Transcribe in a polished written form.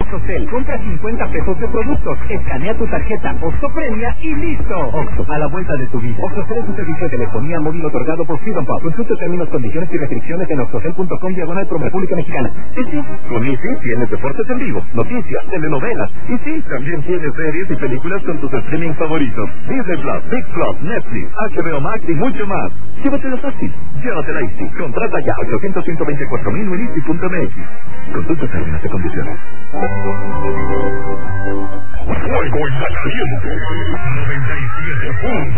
OXXOCEL. Compra 50 pesos de productos, escanea tu tarjeta OXXOPREMIA y listo. OXXO, a la vuelta de tu vida. OXXOCEL es un servicio de telefonía móvil otorgado por Freedom Pop. Consulta términos, condiciones y restricciones en oxxocel.com/República Mexicana. Sí. Con Easy tienes deportes en vivo, noticias, telenovelas. Y sí, también tienes series y películas con tus streaming favoritos. Disney Plus, Big Plus, Netflix, HBO Max y mucho más. Llévatela fácil. Llévatela Easy. Contrata ya 800-124,000 en Easy.mx. Consulta términos y condiciones. Fuego está caliente. 97.